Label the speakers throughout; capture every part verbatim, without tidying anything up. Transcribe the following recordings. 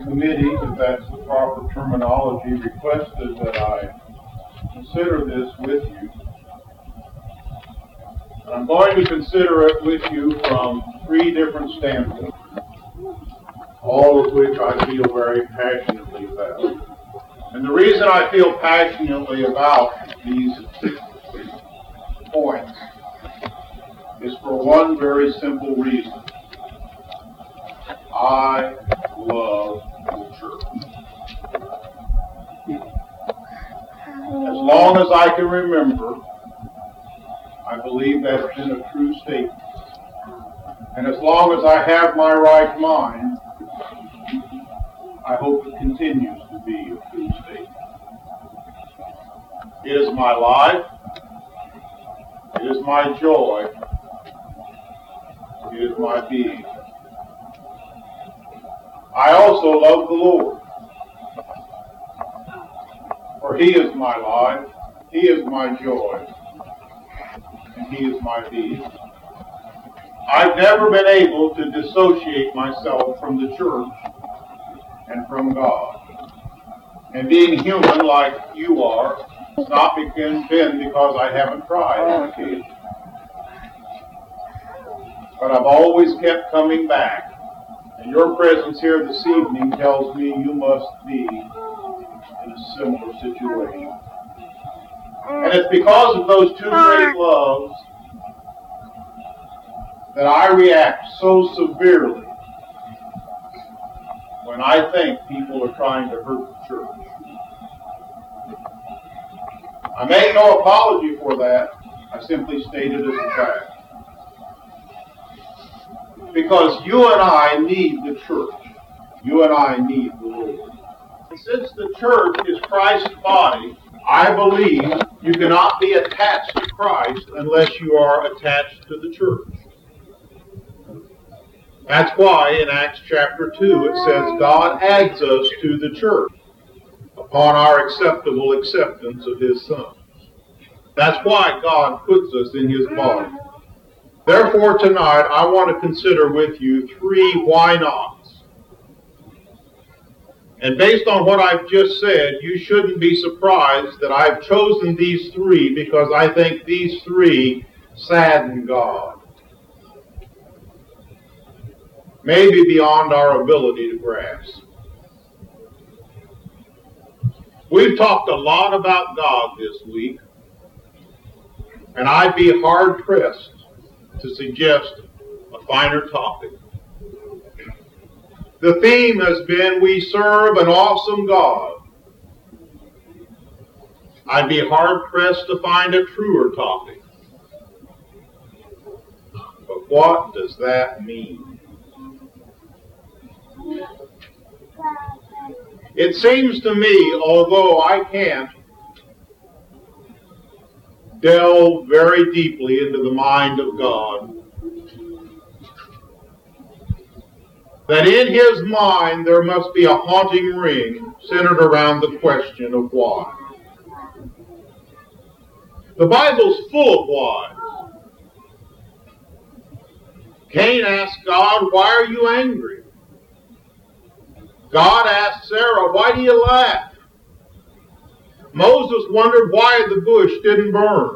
Speaker 1: committee, if that's the proper terminology, requested that I consider this with you. And I'm going to consider it with you from three different standpoints, all of which I feel very passionately about. And the reason I feel passionately about these points is for one very simple reason. I love the church. As long as I can remember, I believe that's been a true statement. And as long as I have my right mind, I hope it continues to be a true statement. It is my life. It is my joy. It is my being. I also love the Lord. For He is my life. He is my joy. And He is my being. I've never been able to dissociate myself from the church and from God. And being human like you are, it's not been because I haven't tried on occasion. But I've always kept coming back. And your presence here this evening tells me you must be in a similar situation. And it's because of those two great loves that I react so severely when I think people are trying to hurt the church. I make no apology for that. I simply state it as a fact. Because you and I need the church. You and I need the Lord. Since the church is Christ's body, I believe you cannot be attached to Christ unless you are attached to the church. That's why in Acts chapter two it says God adds us to the church upon our acceptable acceptance of His Son. That's why God puts us in His body. Therefore tonight I want to consider with you three why nots. And based on what I've just said, you shouldn't be surprised that I've chosen these three because I think these three sadden God. Maybe beyond our ability to grasp. We've talked a lot about God this week, and I'd be hard-pressed to suggest a finer topic. The theme has been, we serve an awesome God. I'd be hard-pressed to find a truer topic. But what does that mean? It seems to me, although I can't delve very deeply into the mind of God, that in His mind there must be a haunting ring centered around the question of why. The Bible's full of why. Cain asked God, "Why are you angry?" God asked Sarah, "Why do you laugh?" Moses wondered why the bush didn't burn.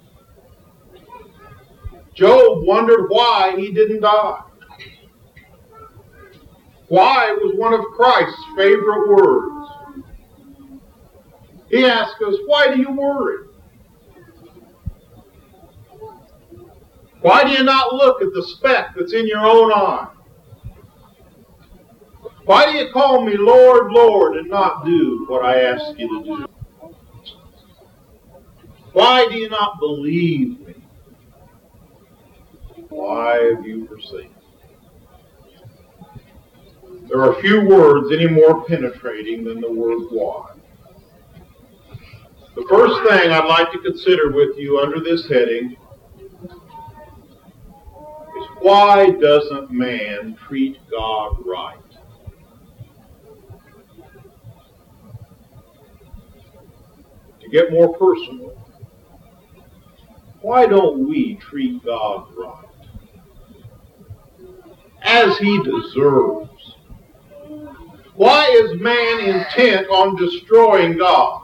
Speaker 1: Job wondered why he didn't die. Why was one of Christ's favorite words. He asked us, why do you worry? Why do you not look at the speck that's in your own eye? Why do you call me Lord, Lord, and not do what I ask you to do? Why do you not believe me? Why have you forsaken? There are few words any more penetrating than the word why. The first thing I'd like to consider with you under this heading is, why doesn't man treat God right? To get more personal, why don't we treat God right? As He deserves. Why is man intent on destroying God?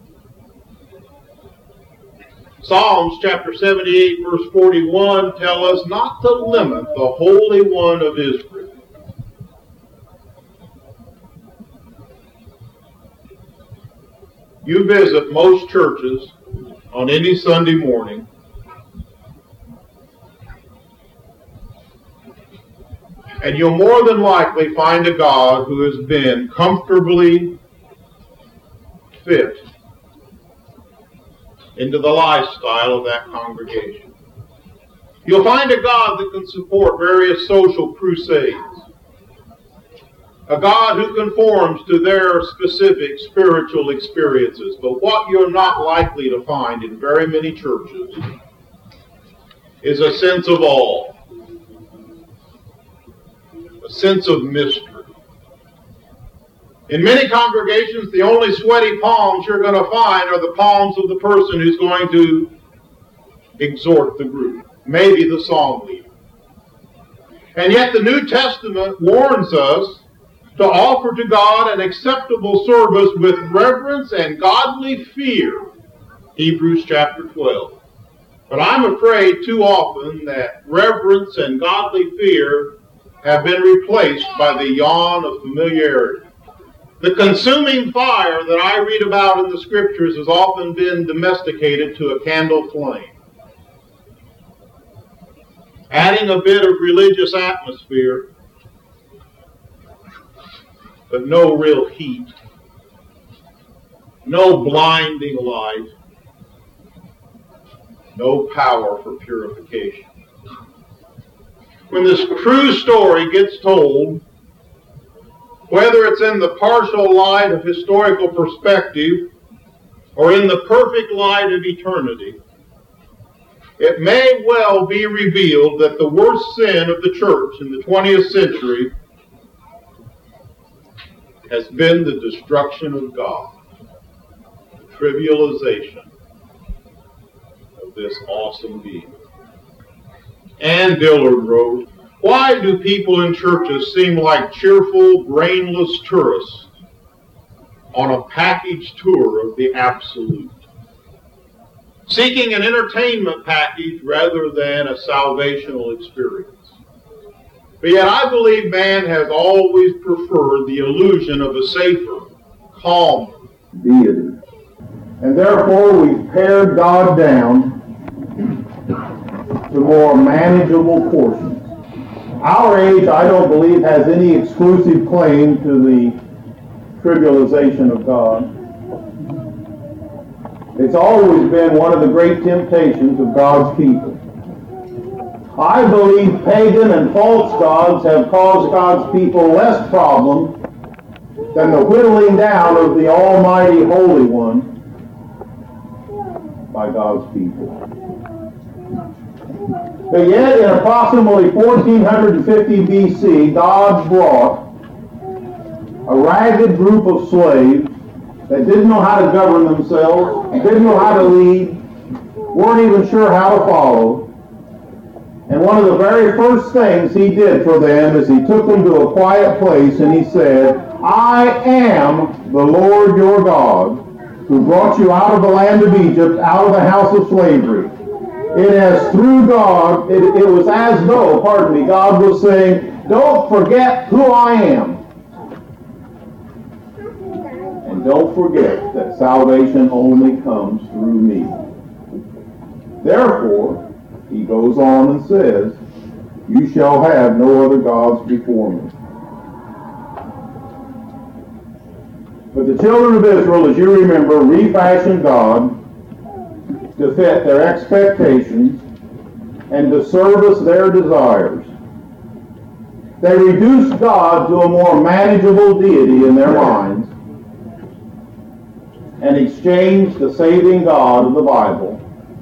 Speaker 1: Psalms chapter seventy-eight verse forty-one tell us not to limit the Holy One of Israel. You visit most churches on any Sunday morning, and you'll more than likely find a God who has been comfortably fit into the lifestyle of that congregation. You'll find a God that can support various social crusades. A God who conforms to their specific spiritual experiences. But what you're not likely to find in very many churches is a sense of awe, a sense of mystery. In many congregations, the only sweaty palms you're going to find are the palms of the person who's going to exhort the group, maybe the psalm leader. And yet the New Testament warns us to offer to God an acceptable service with reverence and godly fear, Hebrews chapter twelve. But I'm afraid too often that reverence and godly fear have been replaced by the yawn of familiarity. The consuming fire that I read about in the Scriptures has often been domesticated to a candle flame, adding a bit of religious atmosphere, but no real heat, no blinding light, no power for purification. When this true story gets told, whether it's in the partial light of historical perspective or in the perfect light of eternity, it may well be revealed that the worst sin of the church in the twentieth century has been the destruction of God, the trivialization of this awesome being. Ann Dillard wrote, "Why do people in churches seem like cheerful, brainless tourists on a package tour of the absolute, seeking an entertainment package rather than a salvational experience? But yet I believe man has always preferred the illusion of a safer, calmer deity. And therefore we've pared God down to more manageable portions. Our age, I don't believe, has any exclusive claim to the trivialization of God. It's always been one of the great temptations of God's people. I believe pagan and false gods have caused God's people less problem than the whittling down of the Almighty Holy One by God's people. But yet, in approximately fourteen fifty B C, God brought a ragged group of slaves that didn't know how to govern themselves, didn't know how to lead, weren't even sure how to follow. And one of the very first things he did for them is he took them to a quiet place and he said, I am the Lord your God, who brought you out of the land of Egypt, out of the house of slavery. It is through God, it, it was as though, pardon me, God was saying, don't forget who I am. And don't forget that salvation only comes through me. Therefore, he goes on and says, you shall have no other gods before me. But the children of Israel, as you remember, refashioned God to fit their expectations and to service their desires. They reduced God to a more manageable deity in their minds and exchanged the saving God of the Bible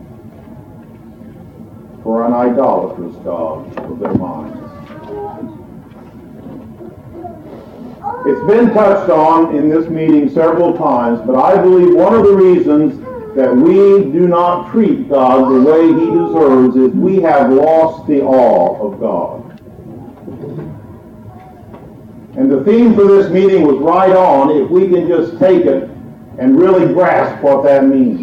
Speaker 1: for an idolatrous God of their minds. It's been touched on in this meeting several times, but I believe one of the reasons that we do not treat God the way he deserves is we have lost the awe of God.
Speaker 2: And the theme for this meeting was right on, if we can just take it and really grasp what that means.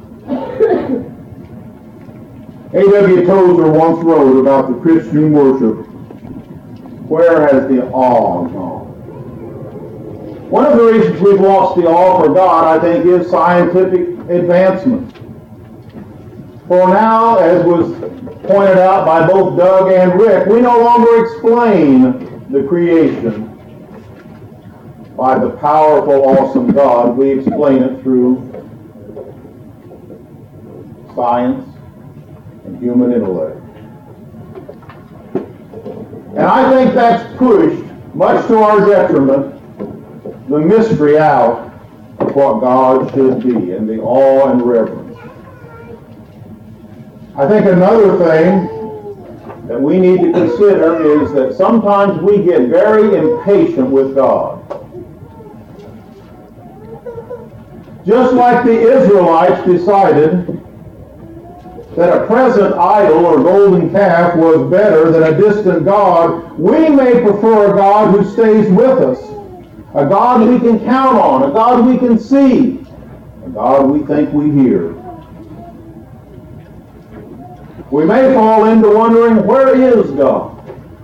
Speaker 2: A W Tozer once wrote about the Christian worship, "Where has the awe gone?" One of the reasons we've lost the awe for God, I think, is scientific advancement. For now, as was pointed out by both Doug and Rick, we no longer explain the creation by the powerful, awesome God. We explain it through science and human intellect. And I think that's pushed, much to our detriment, the mystery out of what God should be and the awe and reverence. I think another thing that we need to consider is that sometimes we get very impatient with God. Just like the Israelites decided that a present idol or golden calf was better than a distant God, we may prefer a God who stays with us, a God we can count on, a God we can see, a God we think we hear. We may fall into wondering, where is God?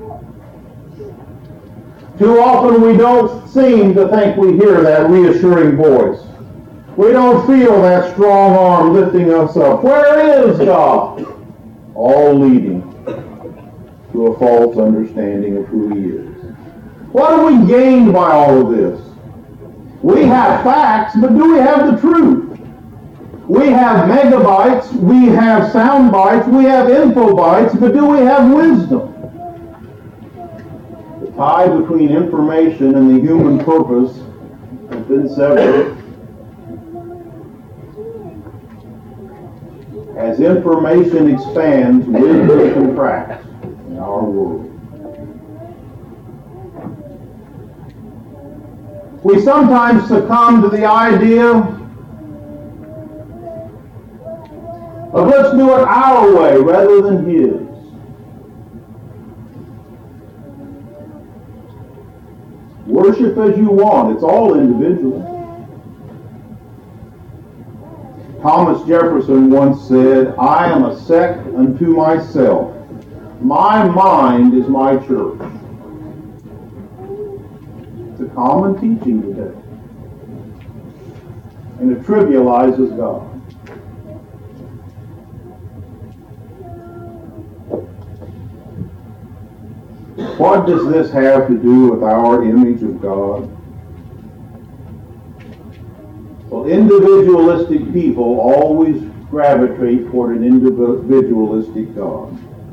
Speaker 2: Too often we don't seem to think we hear that reassuring voice. We don't feel that strong arm lifting us up. Where is God? All leading to a false understanding of who He is. What have we gained by all of this? We have facts, but do we have the truth? We have megabytes, we have sound bites, we have info bites, but do we have wisdom? The tie between information and the human purpose has been severed. As information expands, wisdom contracts in our world. We sometimes succumb to the idea of let's do it our way rather than His. Worship as you want. It's all individual. Thomas Jefferson once said, "I am a sect unto myself. My mind is my church." It's a common teaching today. And it trivializes God. What does this have to do with our image of God? Well, individualistic people always gravitate toward an individualistic God.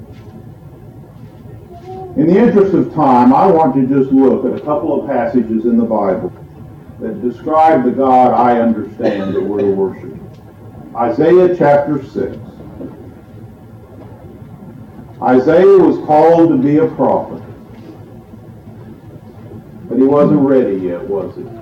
Speaker 2: In the interest of time, I want to just look at a couple of passages in the Bible that describe the God I understand that we're to worship. Isaiah chapter six. Isaiah was called to be a prophet, but he wasn't ready yet, was he?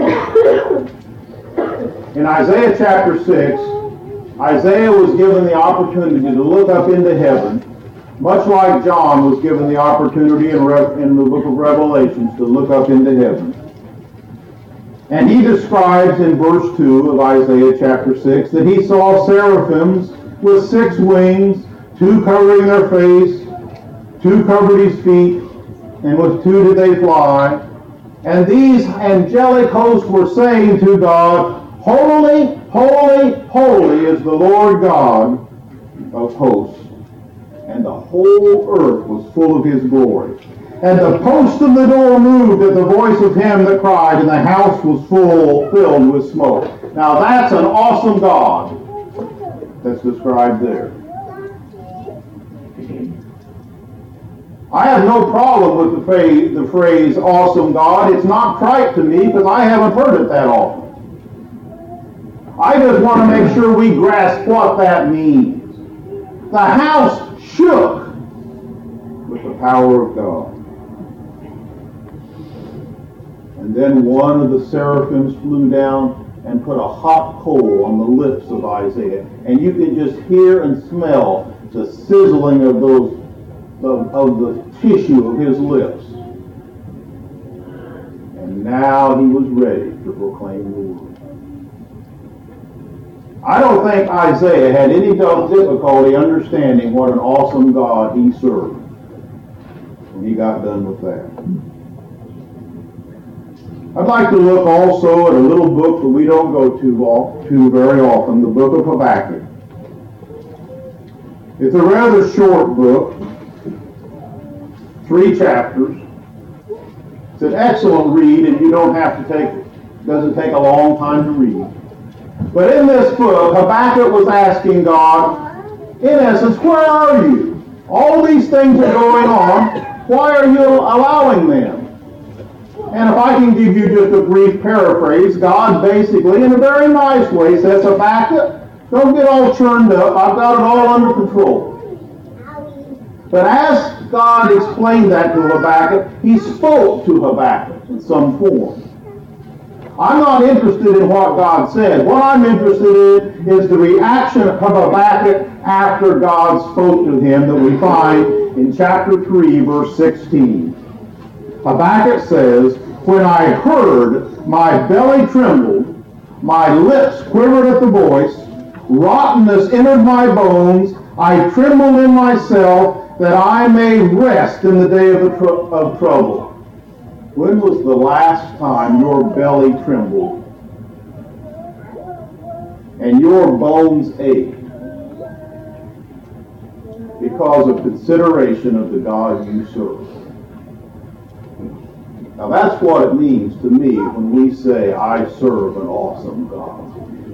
Speaker 2: In Isaiah chapter six, Isaiah was given the opportunity to look up into heaven, much like John was given the opportunity in, Re- in the book of Revelations to look up into heaven. And he describes in verse two of Isaiah chapter six that he saw seraphims with six wings, two covering their face, two covered his feet, and with two did they fly. And these angelic hosts were saying to God, "Holy, holy, holy is the Lord God of hosts." And the whole earth was full of His glory. And the post of the door moved at the voice of him that cried, and the house was full, filled with smoke. Now that's an awesome God that's described there. I have no problem with the phrase, the phrase awesome God. It's not trite to me because I haven't heard it that often. I just want to make sure we grasp what that means. The house shook with the power of God. And then one of the seraphims flew down and put a hot coal on the lips of Isaiah. And you can just hear and smell the sizzling of those of, of the tissue of his lips. And now he was ready to proclaim the word. I don't think Isaiah had any difficulty understanding what an awesome God he served when he got done with that. I'd like to look also at a little book that we don't go to, to very often, the book of Habakkuk. It's a rather short book, three chapters. It's an excellent read, and you don't have to take, it doesn't take a long time to read. But in this book, Habakkuk was asking God, in essence, where are you? All these things are going on. Why are you allowing them? And if I can give you just a brief paraphrase, God basically, in a very nice way, says, Habakkuk, don't get all churned up. I've got it all under control. But as God explained that to Habakkuk, he spoke to Habakkuk in some form. I'm not interested in what God said. What I'm interested in is the reaction of Habakkuk after God spoke to him that we find in chapter three, verse sixteen. Habakkuk says, when I heard, my belly trembled, my lips quivered at the voice, rottenness entered my bones, I trembled in myself, that I may rest in the day of, the tr- of trouble. When was the last time your belly trembled and your bones ached because of consideration of the God you serve? Now that's what it means to me when we say, I serve an awesome God.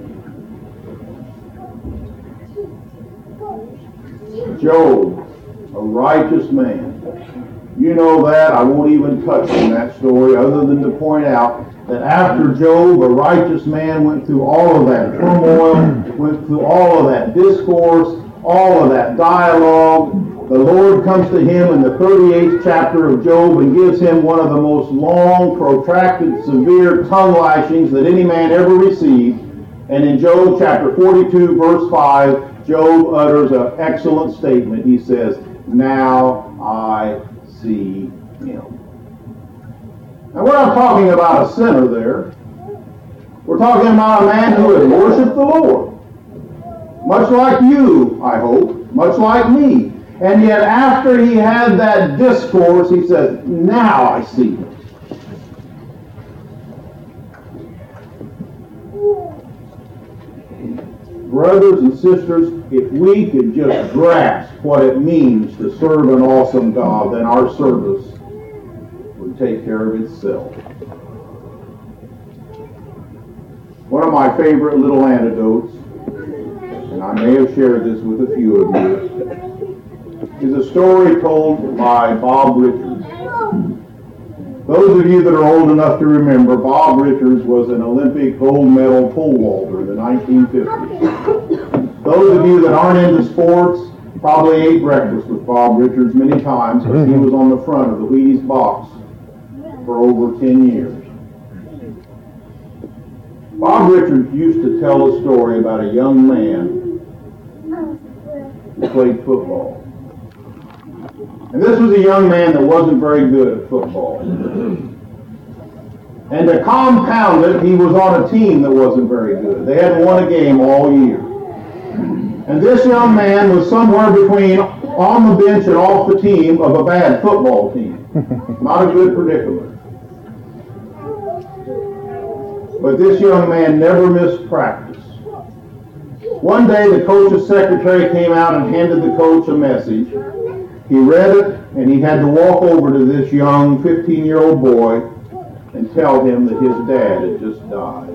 Speaker 2: Job, a righteous man. You know that. I won't even touch on that story other than to point out that after Job, a righteous man, went through all of that turmoil, went through all of that discourse, all of that dialogue, the Lord comes to him in the thirty-eighth chapter of Job and gives him one of the most long, protracted, severe tongue lashings that any man ever received. And in Job chapter forty-two, verse five, Job utters an excellent statement. He says, now I see him. Now we're not talking about a sinner there. We're talking about a man who had worshiped the Lord. Much like you, I hope. Much like me. And yet after he had that discourse, he says, now I see him. Brothers and sisters, if we could just grasp what it means to serve an awesome God, then our service would take care of itself. One of my favorite little anecdotes, and I may have shared this with a few of you, is a story told by Bob Richards. Those of you that are old enough to remember, Bob Richards was an Olympic gold medal pole vaulter in the nineteen fifties. Those of you that aren't into sports probably ate breakfast with Bob Richards many times because he was on the front of the Wheaties box for over ten years. Bob Richards used to tell a story about a young man who played football. And this was a young man that wasn't very good at football. And to compound it, he was on a team that wasn't very good. They hadn't won a game all year. And this young man was somewhere between on the bench and off the team of a bad football team. Not a good predicament. But this young man never missed practice. One day the coach's secretary came out and handed the coach a message. He read it, and he had to walk over to this young fifteen-year-old boy and tell him that his dad had just died.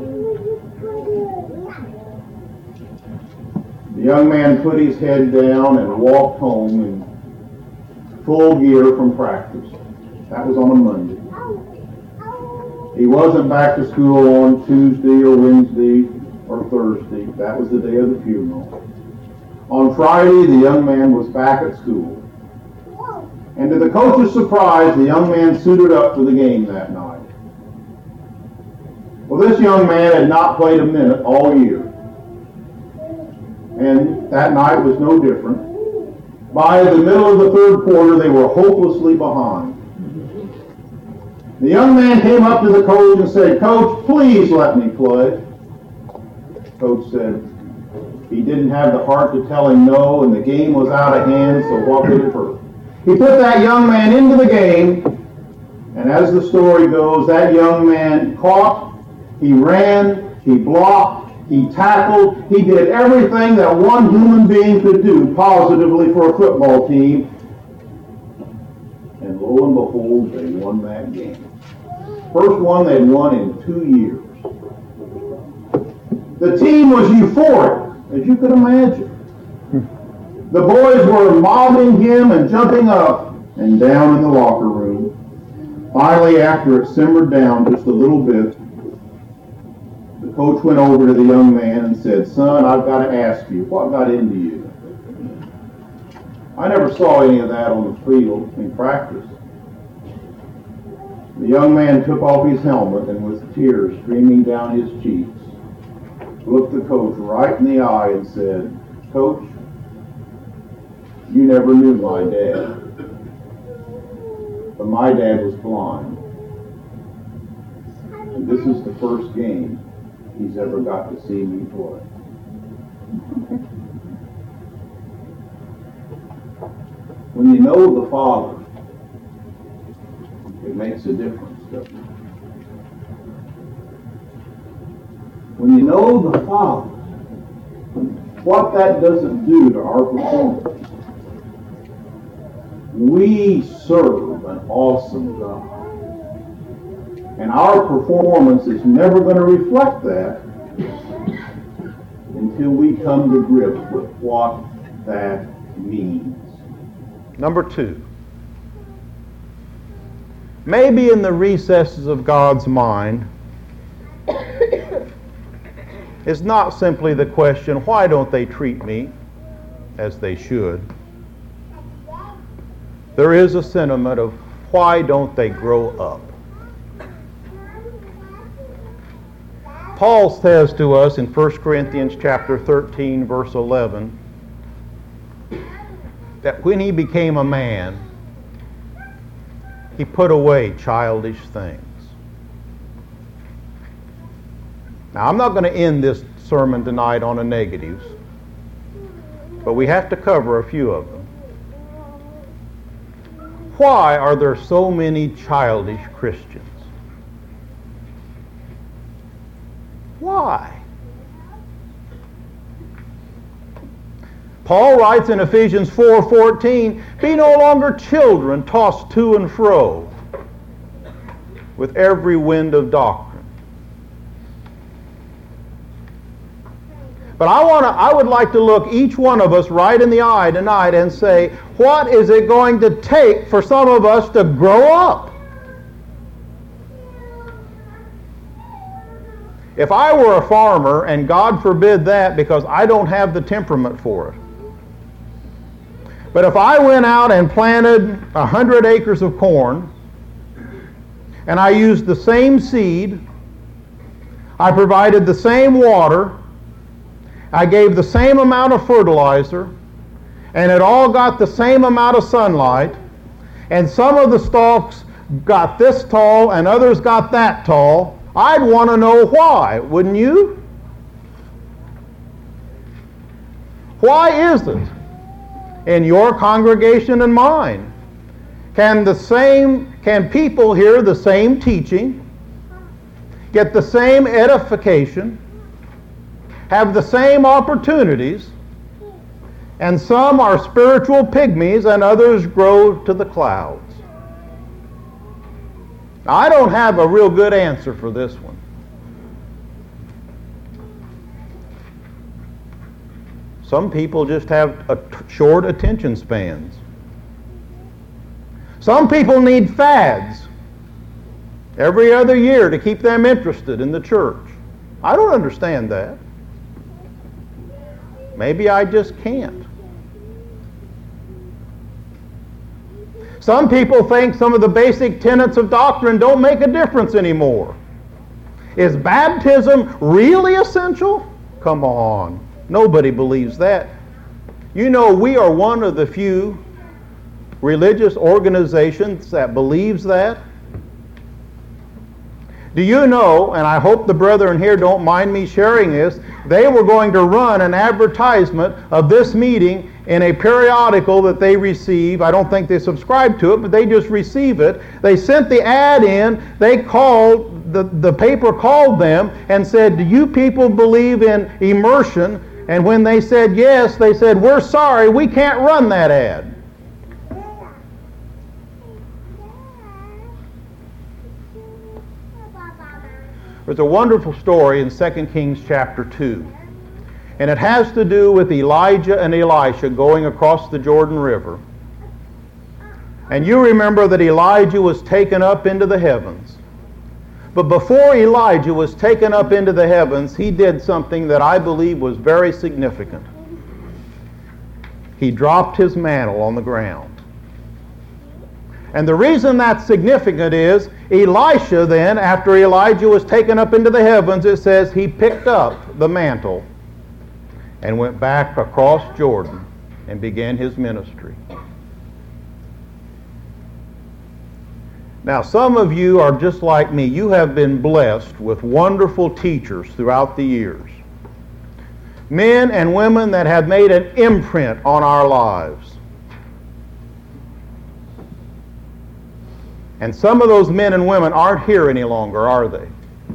Speaker 2: The young man put his head down and walked home in full gear from practice. That was on a Monday. He wasn't back to school on Tuesday or Wednesday or Thursday. That was the day of the funeral. On Friday, the young man was back at school. And to the coach's surprise, the young man suited up for the game that night. Well, this young man had not played a minute all year. And that night was no different. By the middle of the third quarter, they were hopelessly behind. The young man came up to the coach and said, "Coach, please let me play." Coach said he didn't have the heart to tell him no, and the game was out of hand, so what could it hurt? He put that young man into the game, and as the story goes, that young man caught, he ran, he blocked, he tackled, he did everything that one human being could do positively for a football team. And lo and behold, they won that game. First one they'd won in two years. The team was euphoric, as you could imagine. The boys were mobbing him and jumping up and down in the locker room. Finally, after it simmered down just a little bit, the coach went over to the young man and said, "Son, I've got to ask you, what got into you?" I never saw any of that on the field in practice. The young man took off his helmet and with tears streaming down his cheeks, looked the coach right in the eye and said, "Coach, you never knew my dad, but my dad was blind. And this is the first game he's ever got to see me play." When you know the Father, it makes a difference, doesn't it? When you know the Father, what that doesn't do to our performance. We serve an awesome God. And our performance is never going to reflect that until we come to grips with what that means.
Speaker 3: Number two, maybe in the recesses of God's mind is not simply the question, why don't they treat me as they should? There is a sentiment of, why don't they grow up? Paul says to us in First Corinthians chapter thirteen, verse eleven, that when he became a man, he put away childish things. Now, I'm not going to end this sermon tonight on the negatives, but we have to cover a few of them. Why are there so many childish Christians? Why? Paul writes in Ephesians four fourteen, "Be no longer children tossed to and fro with every wind of doctrine." But I want to, I would like to look each one of us right in the eye tonight and say, what is it going to take for some of us to grow up? If I were a farmer, and God forbid that because I don't have the temperament for it, but if I went out and planted a hundred acres of corn, and I used the same seed, I provided the same water, I gave the same amount of fertilizer, and it all got the same amount of sunlight, and some of the stalks got this tall and others got that tall, I'd want to know why, wouldn't you? Why is it in your congregation and mine? Can the same, can people hear the same teaching, get the same edification, have the same opportunities, and some are spiritual pygmies and others grow to the clouds? I don't have a real good answer for this one. Some people just have a t- short attention spans. Some people need fads every other year to keep them interested in the church. I don't understand that. Maybe I just can't. Some people think some of the basic tenets of doctrine don't make a difference anymore. Is baptism really essential? Come on. Nobody believes that. You know, we are one of the few religious organizations that believes that. Do you know, and I hope the brethren here don't mind me sharing this, they were going to run an advertisement of this meeting in a periodical that they receive. I don't think they subscribe to it, but they just receive it. They sent the ad in. They called, the, the paper called them and said, do you people believe in immersion? And when they said yes, they said, we're sorry, we can't run that ad. There's a wonderful story in Second Kings chapter two. And it has to do with Elijah and Elisha going across the Jordan River. And you remember that Elijah was taken up into the heavens. But before Elijah was taken up into the heavens, he did something that I believe was very significant. He dropped his mantle on the ground. And the reason that's significant is Elisha then, after Elijah was taken up into the heavens, it says he picked up the mantle and went back across Jordan and began his ministry. Now, some of you are just like me. You have been blessed with wonderful teachers throughout the years. Men and women that have made an imprint on our lives. And some of those men and women aren't here any longer, are they?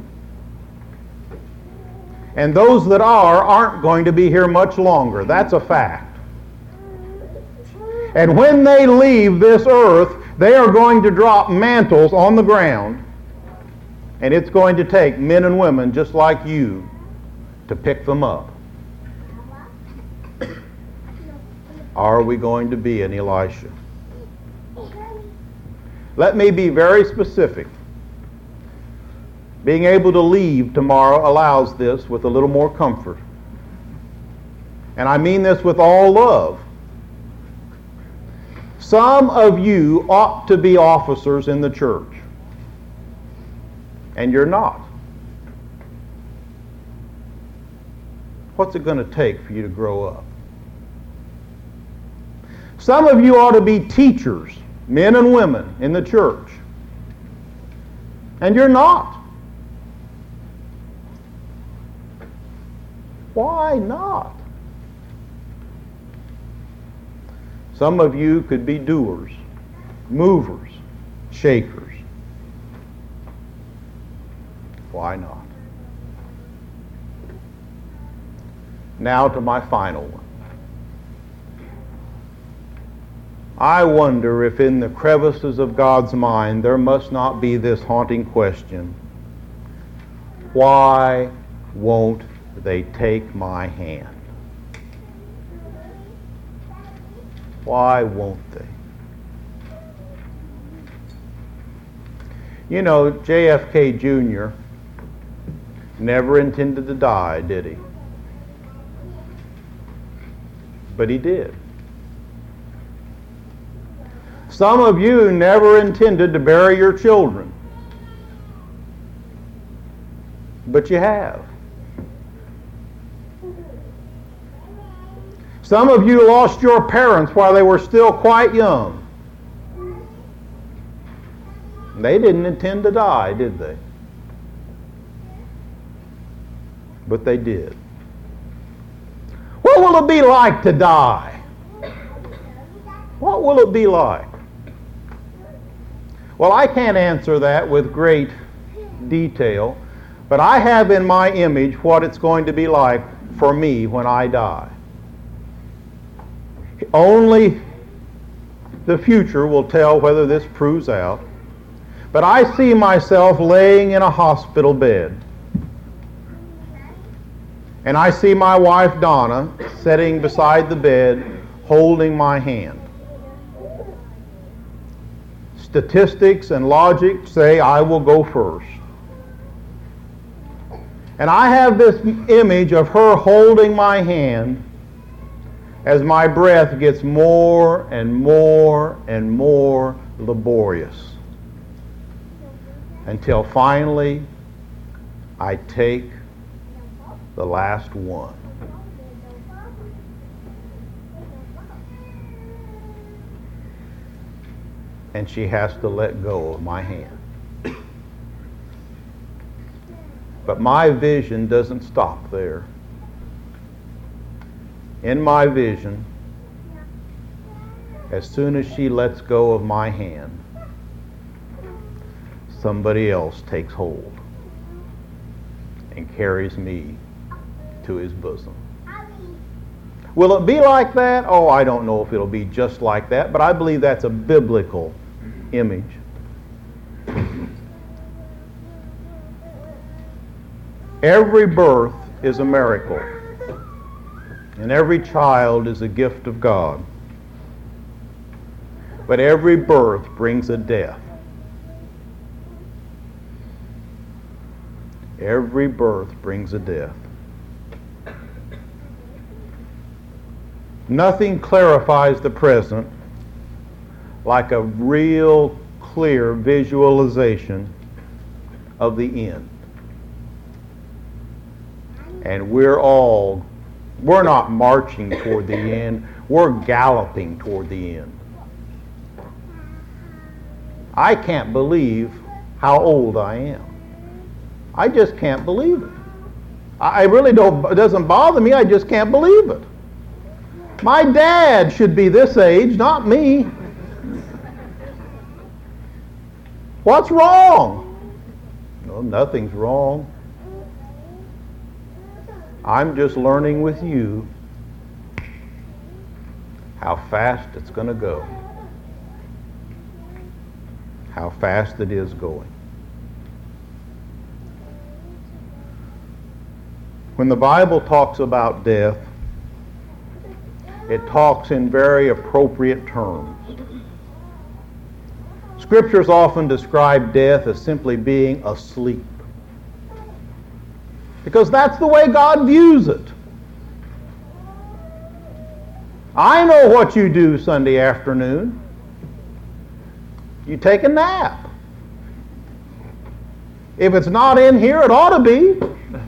Speaker 3: And those that are aren't going to be here much longer. That's a fact. And when they leave this earth, they are going to drop mantles on the ground. And it's going to take men and women just like you to pick them up. Are we going to be an Elisha? Let me be very specific. Being able to leave tomorrow allows this with a little more comfort. And I mean this with all love. Some of you ought to be officers in the church. And you're not. What's it going to take for you to grow up? Some of you ought to be teachers, men and women in the church. And you're not. Why not? Some of you could be doers, movers, shakers. Why not? Now to my final one. I wonder if in the crevices of God's mind there must not be this haunting question: why won't they take my hand? Why won't they? You know, J F K Junior never intended to die, did he? But he did. Some of you never intended to bury your children, but you have. Some of you lost your parents while they were still quite young. They didn't intend to die, did they? But they did. What will it be like to die? What will it be like? Well, I can't answer that with great detail, but I have in my image what it's going to be like for me when I die. Only the future will tell whether this proves out. But I see myself laying in a hospital bed. And I see my wife Donna sitting beside the bed holding my hand. Statistics and logic say I will go first. And I have this image of her holding my hand as my breath gets more and more and more laborious, until finally I take the last one. And she has to let go of my hand. But my vision doesn't stop there. In my vision, as soon as she lets go of my hand, somebody else takes hold and carries me to his bosom. Will it be like that? Oh, I don't know if it'll be just like that, but I believe that's a biblical image. Every birth is a miracle, and every child is a gift of God. But every birth brings a death. Every birth brings a death. Nothing clarifies the present like a real clear visualization of the end. And we're all, we're not marching toward the end, we're galloping toward the end. I can't believe how old I am. I just can't believe it. I really don't, it doesn't bother me, I just can't believe it. My dad should be this age, not me. What's wrong? No, nothing's wrong. I'm just learning with you how fast it's going to go. How fast it is going. When the Bible talks about death, it talks in very appropriate terms. Scriptures often describe death as simply being asleep, because that's the way God views it. I know what you do Sunday afternoon. You take a nap. If it's not in here, it ought to be.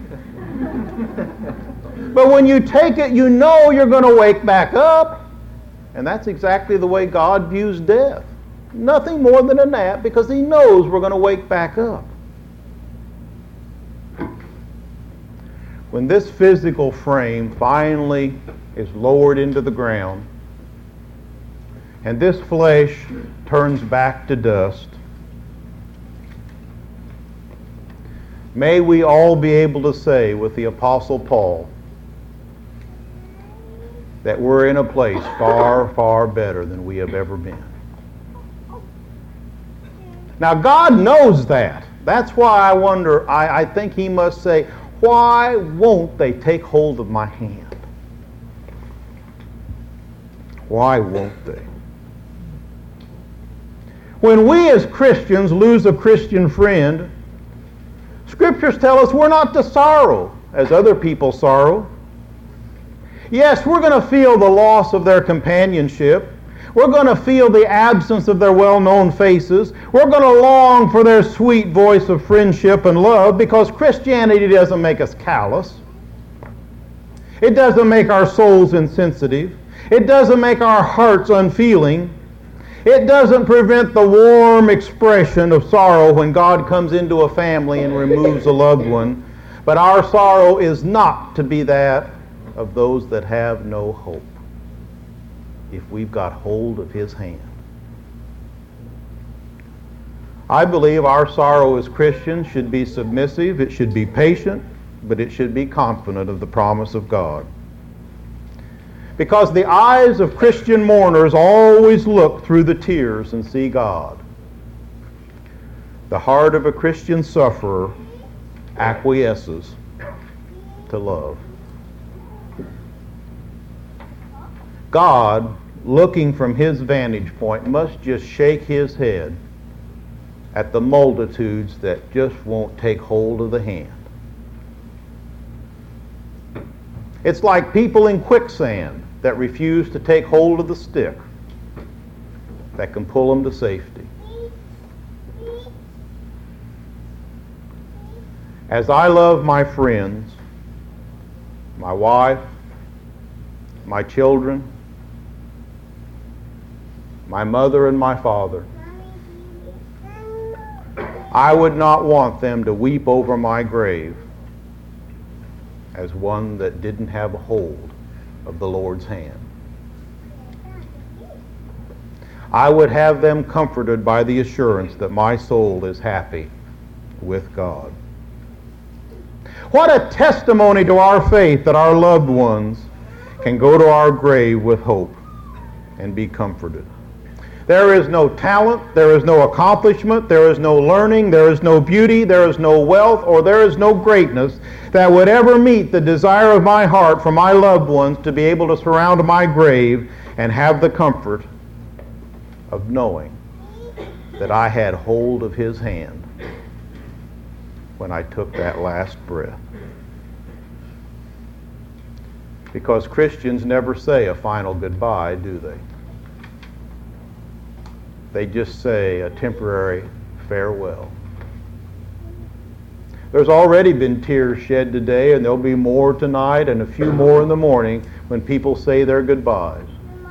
Speaker 3: But when you take it, you know you're going to wake back up. And that's exactly the way God views death. Nothing more than a nap, because he knows we're going to wake back up. When this physical frame finally is lowered into the ground, and this flesh turns back to dust, may we all be able to say with the Apostle Paul that we're in a place far, far better than we have ever been. Now, God knows that. That's why I wonder, I, I think he must say, why won't they take hold of my hand? Why won't they? When we as Christians lose a Christian friend, Scriptures tell us we're not to sorrow as other people sorrow. Yes, we're going to feel the loss of their companionship. We're going to feel the absence of their well-known faces. We're going to long for their sweet voice of friendship and love, because Christianity doesn't make us callous. It doesn't make our souls insensitive. It doesn't make our hearts unfeeling. It doesn't prevent the warm expression of sorrow when God comes into a family and removes a loved one. But our sorrow is not to be that of those that have no hope, if we've got hold of his hand. I believe our sorrow as Christians should be submissive, it should be patient, but it should be confident of the promise of God. Because the eyes of Christian mourners always look through the tears and see God. The heart of a Christian sufferer acquiesces to love. God, looking from his vantage point, must just shake his head at the multitudes that just won't take hold of the hand. It's like people in quicksand that refuse to take hold of the stick that can pull them to safety. As I love my friends, my wife, my children, my mother and my father, I would not want them to weep over my grave as one that didn't have a hold of the Lord's hand. I would have them comforted by the assurance that my soul is happy with God. What a testimony to our faith that our loved ones can go to our grave with hope and be comforted. There is no talent, there is no accomplishment, there is no learning, there is no beauty, there is no wealth, or there is no greatness that would ever meet the desire of my heart for my loved ones to be able to surround my grave and have the comfort of knowing that I had hold of his hand when I took that last breath. Because Christians never say a final goodbye, do they? They just say a temporary farewell. There's already been tears shed today, and there'll be more tonight and a few more in the morning when people say their goodbyes.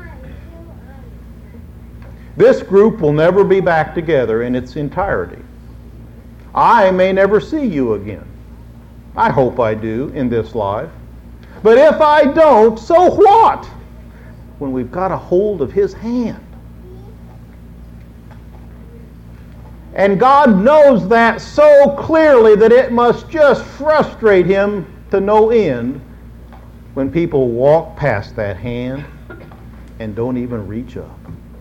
Speaker 3: This group will never be back together in its entirety. I may never see you again. I hope I do in this life. But if I don't, so what? When we've got a hold of his hand. And God knows that so clearly that it must just frustrate him to no end when people walk past that hand and don't even reach up.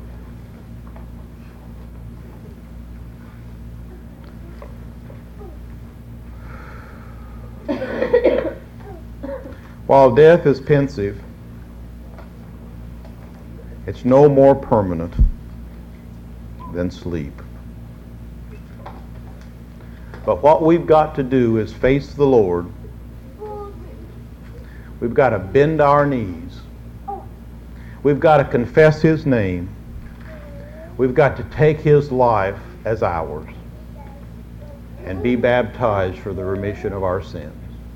Speaker 3: While death is pensive, it's no more permanent than sleep. But what we've got to do is face the Lord. We've got to bend our knees. We've got to confess his name. We've got to take his life as ours and be baptized for the remission of our sins.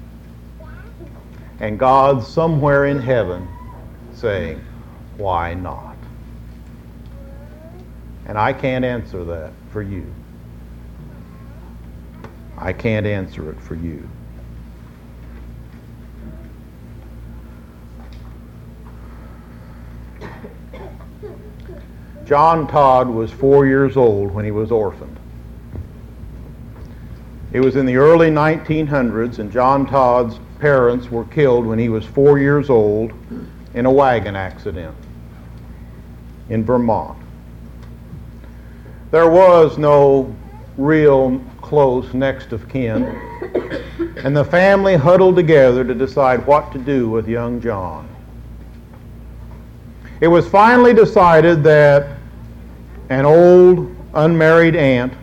Speaker 3: And God's somewhere in heaven saying, why not? And I can't answer that for you. I can't answer it for you. John Todd was four years old when he was orphaned. It was in the early nineteen hundreds, and John Todd's parents were killed when he was four years old in a wagon accident in Vermont. There was no real close next of kin, and the family huddled together to decide what to do with young John. It was finally decided that an old unmarried aunt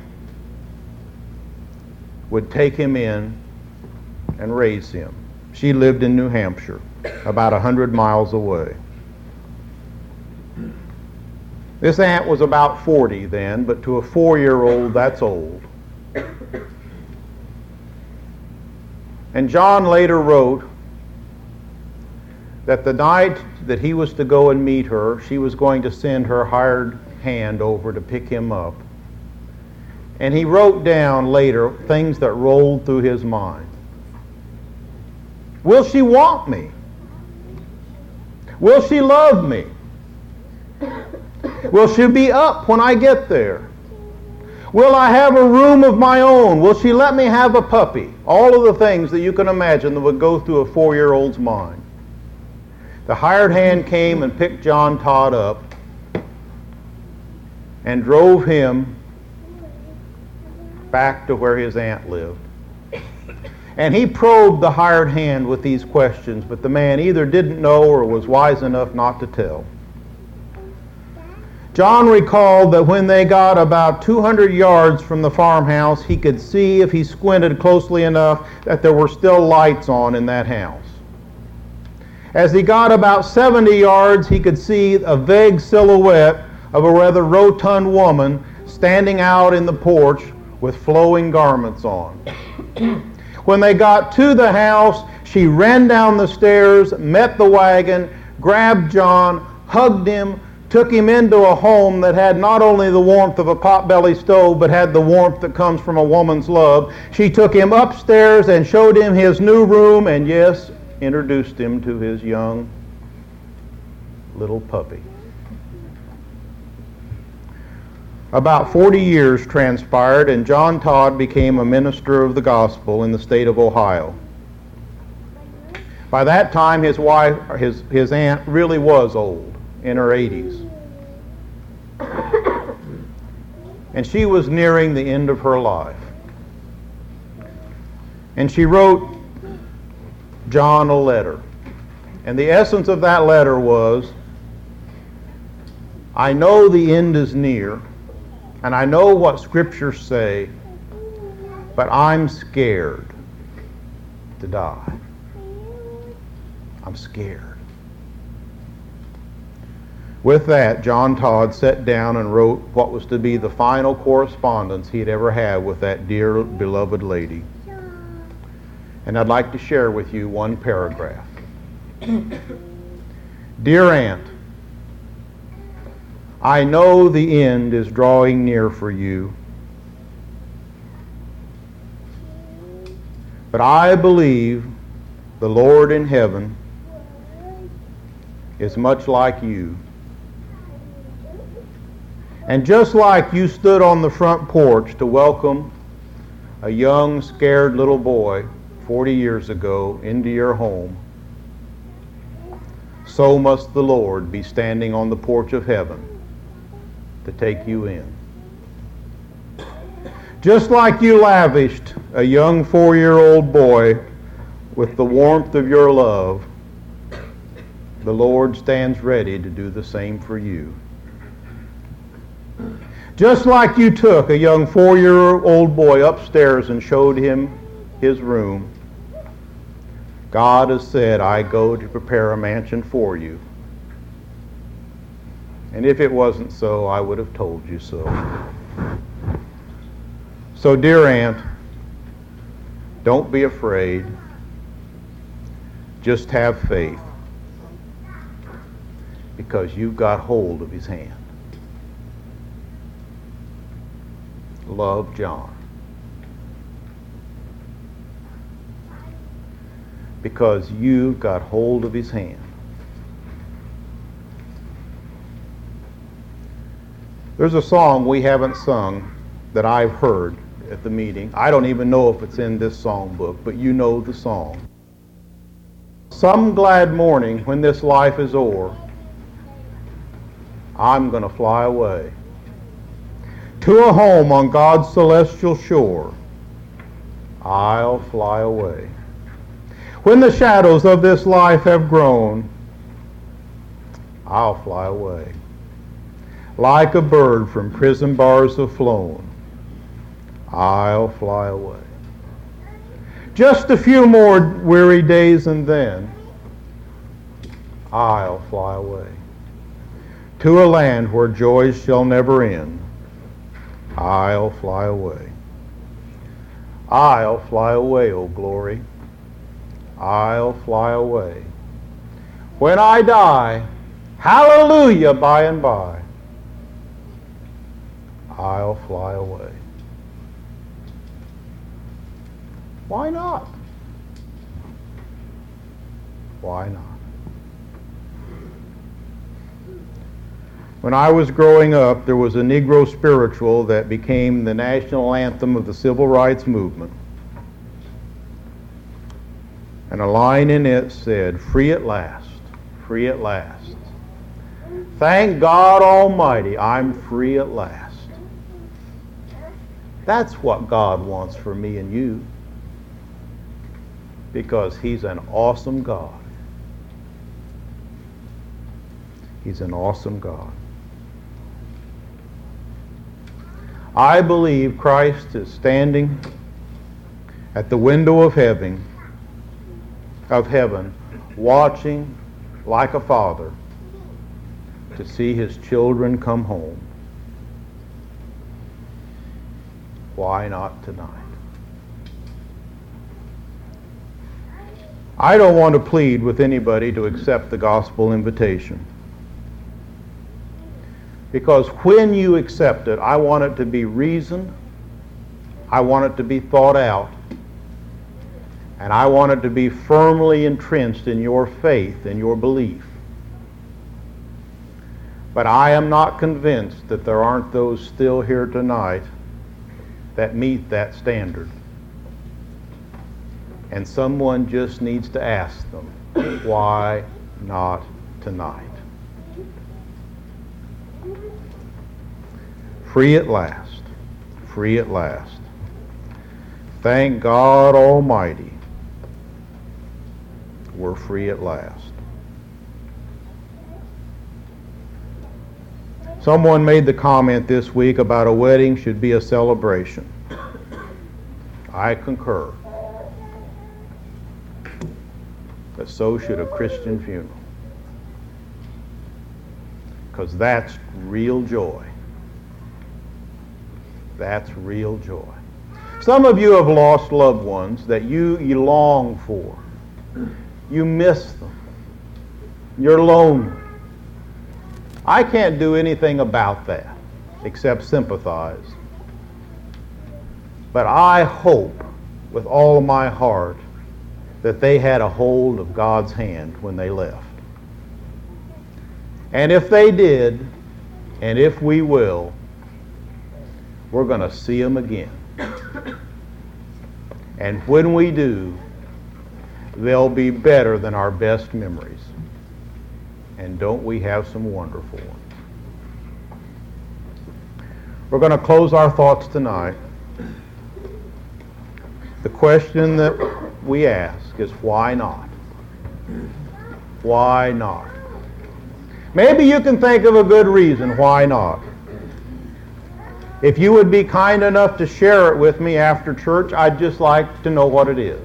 Speaker 3: would take him in and raise him. She lived in New Hampshire, about a hundred miles away. This aunt was about forty then, but to a four-year-old, that's old. And John later wrote that the night that he was to go and meet her, she was going to send her hired hand over to pick him up. And he wrote down later things that rolled through his mind. Will she want me? Will she love me? Will she be up when I get there? Will I have a room of my own? Will she let me have a puppy? All of the things that you can imagine that would go through a four-year-old's mind. The hired hand came and picked John Todd up and drove him back to where his aunt lived. And he probed the hired hand with these questions, but the man either didn't know or was wise enough not to tell. John recalled that when they got about two hundred yards from the farmhouse, he could see, if he squinted closely enough, that there were still lights on in that house. As he got about seventy yards, he could see a vague silhouette of a rather rotund woman standing out in the porch with flowing garments on. When they got to the house, she ran down the stairs, met the wagon, grabbed John, hugged him, took him into a home that had not only the warmth of a potbelly stove, but had the warmth that comes from a woman's love. She took him upstairs and showed him his new room, and yes, introduced him to his young little puppy. About forty years transpired, and John Todd became a minister of the gospel in the state of Ohio. By that time, his wife, his, his aunt really was old, in her eighties. And she was nearing the end of her life. And she wrote John a letter. And the essence of that letter was, I know the end is near, and I know what scriptures say, but I'm scared to die. I'm scared. With that, John Todd sat down and wrote what was to be the final correspondence he'd ever had with that dear, beloved lady. And I'd like to share with you one paragraph. Dear Aunt, I know the end is drawing near for you, but I believe the Lord in heaven is much like you. And just like you stood on the front porch to welcome a young, scared little boy forty years ago into your home, so must the Lord be standing on the porch of heaven to take you in. Just like you lavished a young four-year-old boy with the warmth of your love, the Lord stands ready to do the same for you. Just like you took a young four-year-old boy upstairs and showed him his room, God has said, I go to prepare a mansion for you. And if it wasn't so, I would have told you so. So, dear Aunt, don't be afraid. Just have faith, because you've got hold of his hand. Love, John. Because you've got hold of his hand. There's a song we haven't sung that I've heard at the meeting. I don't even know if it's in this song book, but you know the song. Some glad morning when this life is o'er, I'm going to fly away to a home on God's celestial shore. I'll fly away. When the shadows of this life have grown, I'll fly away. Like a bird from prison bars have flown, I'll fly away. Just a few more weary days and then I'll fly away. To a land where joys shall never end, I'll fly away. I'll fly away, O glory. I'll fly away. When I die, hallelujah, by and by, I'll fly away. Why not? Why not? When I was growing up, there was a Negro spiritual that became the national anthem of the civil rights movement. And a line in it said, free at last, free at last. Thank God Almighty, I'm free at last. That's what God wants for me and you, because He's an awesome God. He's an awesome God. I believe Christ is standing at the window of heaven, of heaven, watching like a father to see his children come home. Why not tonight? I don't want to plead with anybody to accept the gospel invitation. Because when you accept it, I want it to be reasoned, I want it to be thought out, and I want it to be firmly entrenched in your faith and your belief. But I am not convinced that there aren't those still here tonight that meet that standard. And someone just needs to ask them, why not tonight? Free at last. Free at last. Thank God Almighty, we're free at last. Someone made the comment this week about a wedding should be a celebration. I concur. But so should a Christian funeral. Because that's real joy. That's real joy. Some of you have lost loved ones that you, you long for. You miss them. You're lonely. I can't do anything about that except sympathize. But I hope with all of my heart that they had a hold of God's hand when they left. And if they did, and if we will, we're going to see them again. And when we do, they'll be better than our best memories. And don't we have some wonderful ones? We're going to close our thoughts tonight. The question that we ask is, why not? Why not? Maybe you can think of a good reason why not. If you would be kind enough to share it with me after church, I'd just like to know what it is.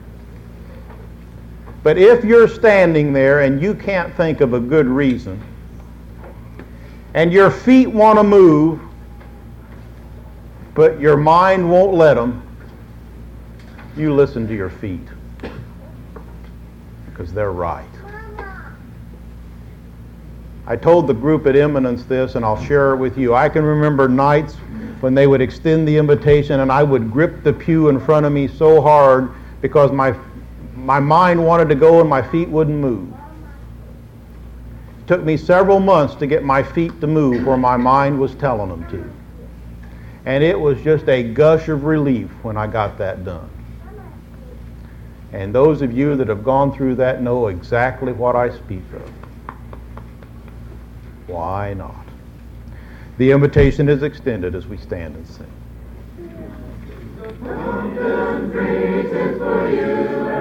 Speaker 3: But if you're standing there and you can't think of a good reason, and your feet want to move, but your mind won't let them, you listen to your feet. Because they're right. I told the group at Eminence this, and I'll share it with you. I can remember nights when they would extend the invitation, and I would grip the pew in front of me so hard because my my mind wanted to go and my feet wouldn't move. It took me several months to get my feet to move where my mind was telling them to. And it was just a gush of relief when I got that done. And those of you that have gone through that know exactly what I speak of. Why not? The invitation is extended as we stand and sing.
Speaker 4: The fountain breezes for you.